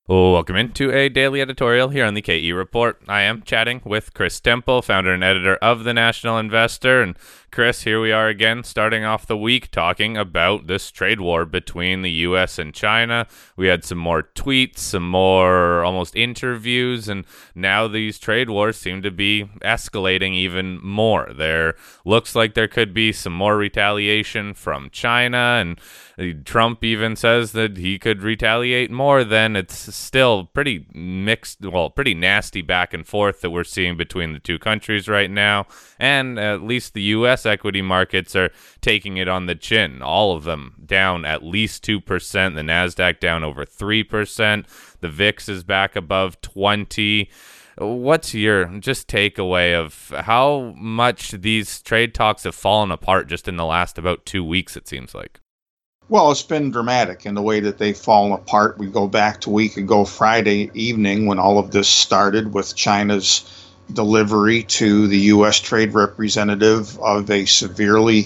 Welcome into a daily editorial here on the KE Report. I am chatting with Chris Temple, founder and editor of The National Investor. And Chris, here we are again, starting off the week talking about this trade war between the U.S. and China. We had some more tweets, some more almost interviews, and now these trade wars seem to be escalating even more. There looks like there could be some more retaliation from China, and Trump even says that he could retaliate more. Then it's still pretty mixed, pretty nasty back and forth that we're seeing between the two countries right now. And at least the U.S. equity markets are taking it on the chin. All of them down at least 2%. The NASDAQ down over 3%. The VIX is back above 20. What's your just takeaway of how much these trade talks have fallen apart just in the last about 2 weeks, it seems like? Well, it's been dramatic in the way that they've fallen apart. We go back to a week ago Friday evening when all of this started with China's delivery to the U.S. trade representative of a severely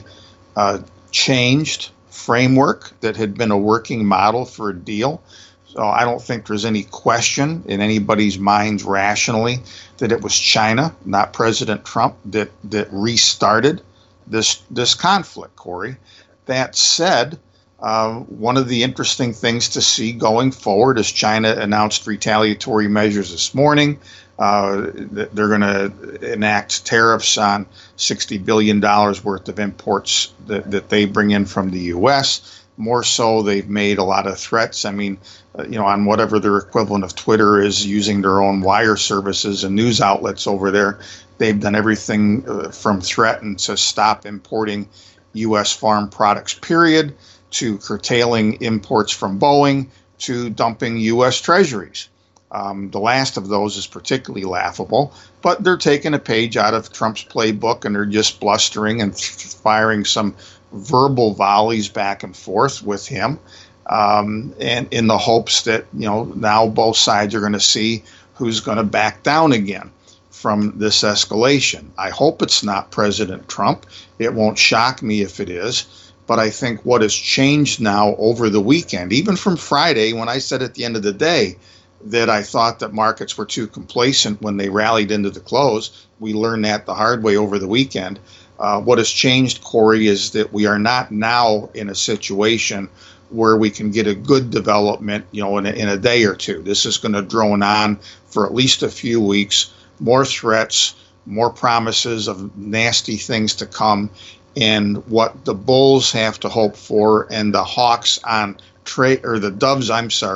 changed framework that had been a working model for a deal. So I don't think there's any question in anybody's minds rationally that it was China, not President Trump, that restarted this conflict, Corey. That said, one of the interesting things to see going forward is China announced retaliatory measures this morning. They're going to enact tariffs on $60 billion worth of imports that they bring in from the U.S. More so, they've made a lot of threats. I mean, on whatever their equivalent of Twitter is, using their own wire services and news outlets over there, they've done everything from threaten to stop importing U.S. farm products, period, to curtailing imports from Boeing, to dumping U.S. treasuries. The last of those is particularly laughable, but they're taking a page out of Trump's playbook and they're just blustering and firing some verbal volleys back and forth with him, and in the hopes that, now both sides are going to see who's going to back down again from this escalation. I hope it's not President Trump. It won't shock me if it is. But I think what has changed now over the weekend, even from Friday when I said at the end of the day that I thought that markets were too complacent when they rallied into the close, we learned that the hard way over the weekend. What has changed, Corey, is that we are not now in a situation where we can get a good development, in a day or two. This is going to drone on for at least a few weeks, more threats, more promises of nasty things to come. And what the bulls have to hope for and the hawks on trade, or the doves,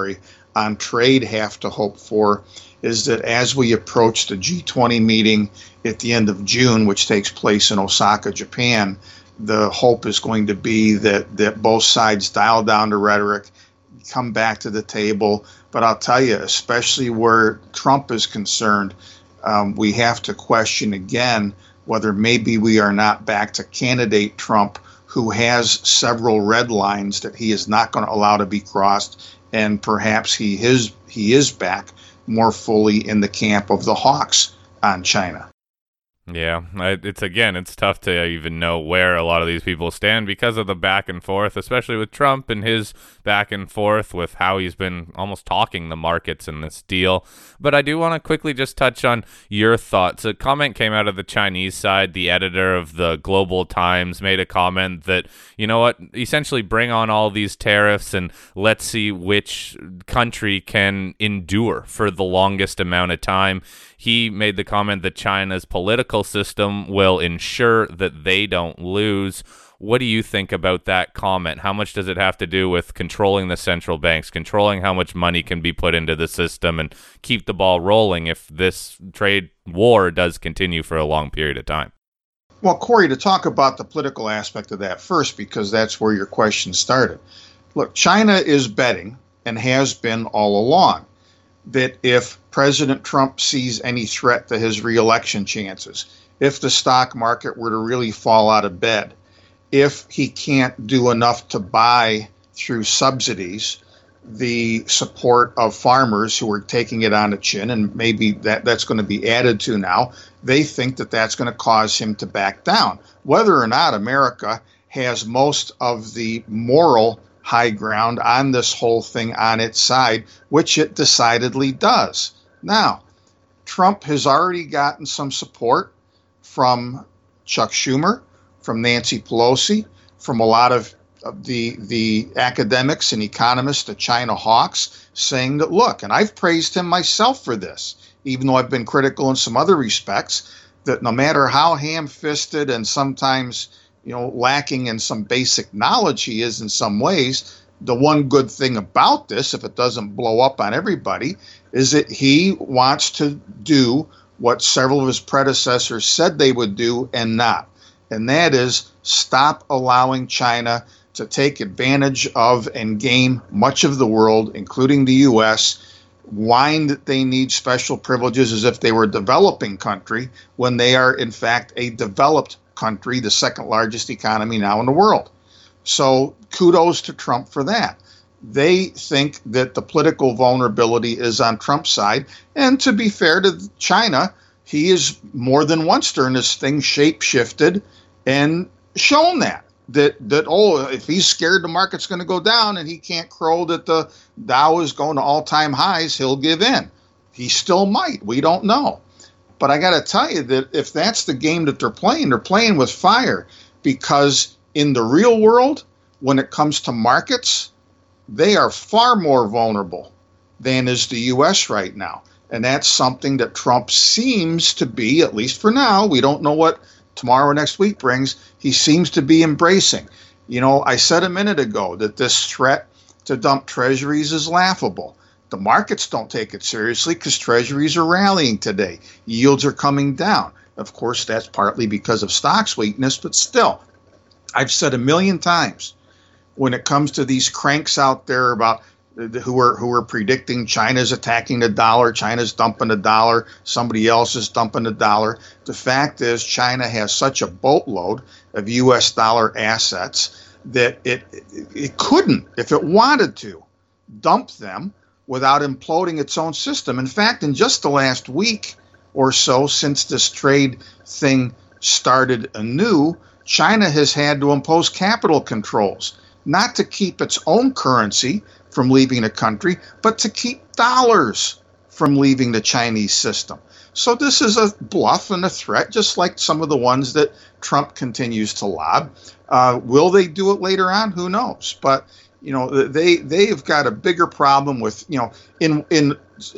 on trade have to hope for, is that as we approach the G20 meeting at the end of June, which takes place in Osaka, Japan, the hope is going to be that both sides dial down the rhetoric, come back to the table. But I'll tell you, especially where Trump is concerned, we have to question again whether maybe we are not back to candidate Trump, who has several red lines that he is not going to allow to be crossed, and perhaps he is back more fully in the camp of the hawks on China. Yeah, it's tough to even know where a lot of these people stand because of the back and forth, especially with Trump and his back and forth with how he's been almost talking the markets in this deal. But I do want to quickly just touch on your thoughts. A comment came out of the Chinese side. The editor of the Global Times made a comment that, essentially bring on all these tariffs and let's see which country can endure for the longest amount of time. He made the comment that China's political system will ensure that they don't lose. What do you think about that comment? How much does it have to do with controlling the central banks, controlling how much money can be put into the system, and keep the ball rolling if this trade war does continue for a long period of time? Well, Corey, to talk about the political aspect of that first, because that's where your question started. Look, China is betting, and has been all along, that if President Trump sees any threat to his reelection chances, if the stock market were to really fall out of bed, if he can't do enough to buy through subsidies the support of farmers who are taking it on the chin, and maybe that's going to be added to now, they think that that's going to cause him to back down. Whether or not America has most of the moral high ground on this whole thing on its side, which it decidedly does. Now, Trump has already gotten some support from Chuck Schumer, from Nancy Pelosi, from a lot of the academics and economists, the China hawks, saying that, look, and I've praised him myself for this, even though I've been critical in some other respects, that no matter how ham-fisted and sometimes, lacking in some basic knowledge he is in some ways, the one good thing about this, if it doesn't blow up on everybody, is that he wants to do what several of his predecessors said they would do and not. And that is stop allowing China to take advantage of and game much of the world, including the U.S., whine that they need special privileges as if they were a developing country when they are, in fact, a developed country, the second largest economy now in the world. So kudos to Trump for that. They think that the political vulnerability is on Trump's side. And to be fair to China, he has more than once during this thing shape-shifted and shown that if he's scared the market's going to go down and he can't crow that the Dow is going to all-time highs, he'll give in. He still might. We don't know. But I got to tell you that if that's the game that they're playing with fire, because in the real world, when it comes to markets, they are far more vulnerable than is the U.S. right now. And that's something that Trump seems to be, at least for now, we don't know what tomorrow or next week brings, he seems to be embracing. I said a minute ago that this threat to dump treasuries is laughable. The markets don't take it seriously because treasuries are rallying today. Yields are coming down. Of course, that's partly because of stocks weakness, but still, I've said a million times, when it comes to these cranks out there about who are predicting China's attacking the dollar, China's dumping the dollar, somebody else is dumping the dollar. The fact is China has such a boatload of U.S. dollar assets that it couldn't, if it wanted to, dump them without imploding its own system. In fact, in just the last week or so since this trade thing started anew, China has had to impose capital controls, not to keep its own currency from leaving the country, but to keep dollars from leaving the Chinese system. So this is a bluff and a threat, just like some of the ones that Trump continues to lob. Will they do it later on? Who knows? But they've got a bigger problem with, in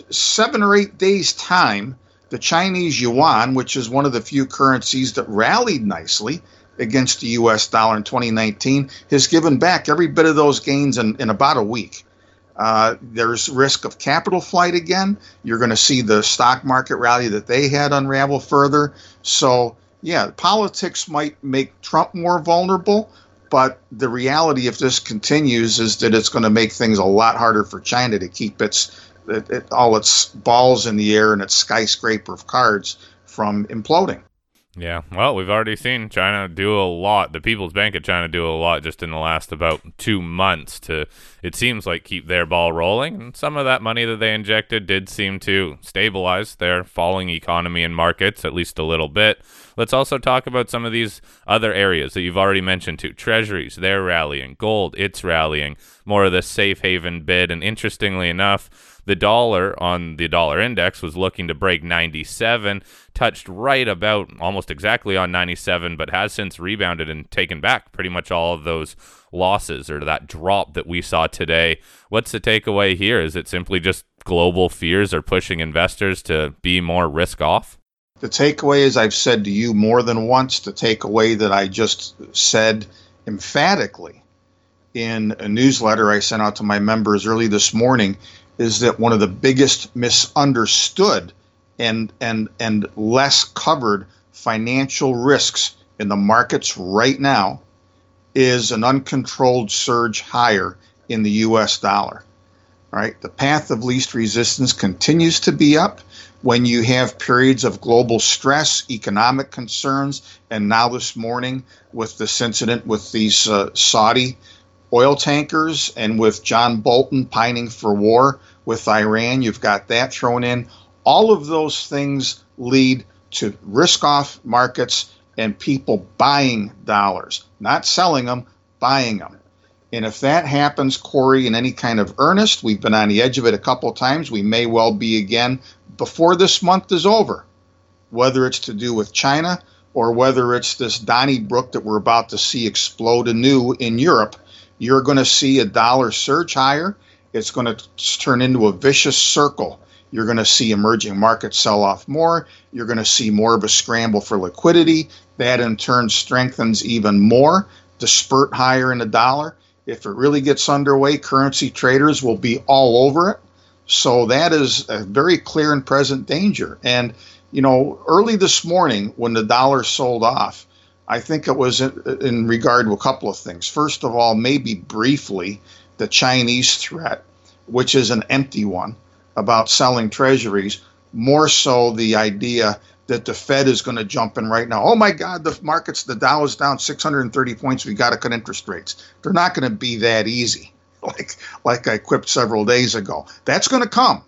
7 or 8 days' time, the Chinese yuan, which is one of the few currencies that rallied nicely against the U.S. dollar in 2019, has given back every bit of those gains in about a week. There's risk of capital flight again. You're going to see the stock market rally that they had unravel further. So, yeah, politics might make Trump more vulnerable, but the reality, if this continues, is that it's going to make things a lot harder for China to keep all its balls in the air and its skyscraper of cards from imploding. Yeah, well, we've already seen China do a lot. The People's Bank of China do a lot just in the last about 2 months to, it seems like, keep their ball rolling. And some of that money that they injected did seem to stabilize their falling economy and markets, at least a little bit. Let's also talk about some of these other areas that you've already mentioned too. Treasuries, they're rallying. Gold, it's rallying. More of the safe haven bid. And interestingly enough, the dollar on the dollar index was looking to break 97, touched right about almost exactly on 97, but has since rebounded and taken back pretty much all of those losses or that drop that we saw today. What's the takeaway here? Is it simply just global fears are pushing investors to be more risk off? The takeaway, as I've said to you more than once, the takeaway that I just said emphatically in a newsletter I sent out to my members early this morning, is that one of the biggest misunderstood and less covered financial risks in the markets right now is an uncontrolled surge higher in the U.S. dollar. All right, the path of least resistance continues to be up when you have periods of global stress, economic concerns, and now this morning with this incident with these Saudi oil tankers and with John Bolton pining for war with Iran, you've got that thrown in. All of those things lead to risk-off markets and people buying dollars, not selling them, buying them. And if that happens, Corey, in any kind of earnest, we've been on the edge of it a couple of times. We may well be again before this month is over, whether it's to do with China or whether it's this Donnybrook that we're about to see explode anew in Europe. You're going to see a dollar surge higher. It's going to turn into a vicious circle. You're going to see emerging markets sell off more. You're going to see more of a scramble for liquidity. That in turn strengthens even more the spurt higher in the dollar. If it really gets underway, currency traders will be all over it. So that is a very clear and present danger. And, early this morning when the dollar sold off, I think it was in regard to a couple of things. First of all, maybe briefly, the Chinese threat, which is an empty one, about selling treasuries, more so the idea that the Fed is going to jump in right now. Oh my God, the Dow is down 630 points. We got to cut interest rates. They're not going to be that easy, like I quipped several days ago. That's going to come.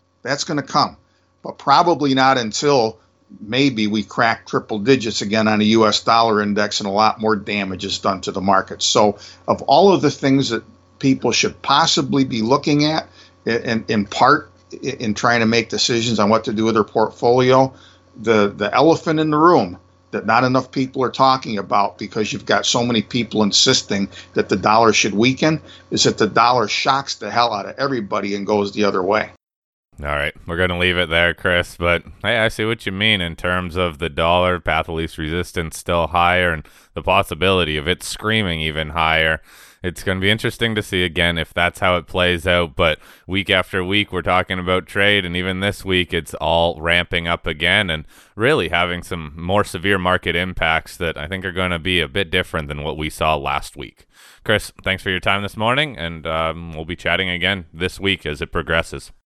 But probably not until maybe we crack triple digits again on a U.S. dollar index and a lot more damage is done to the market. So of all of the things that people should possibly be looking at, in part in trying to make decisions on what to do with their portfolio, the elephant in the room that not enough people are talking about, because you've got so many people insisting that the dollar should weaken, is that the dollar shocks the hell out of everybody and goes the other way. All right, we're going to leave it there, Chris, but hey, I see what you mean in terms of the dollar path of least resistance still higher and the possibility of it screaming even higher. It's going to be interesting to see again if that's how it plays out, but week after week we're talking about trade, and even this week it's all ramping up again and really having some more severe market impacts that I think are going to be a bit different than what we saw last week. Chris, thanks for your time this morning, and we'll be chatting again this week as it progresses.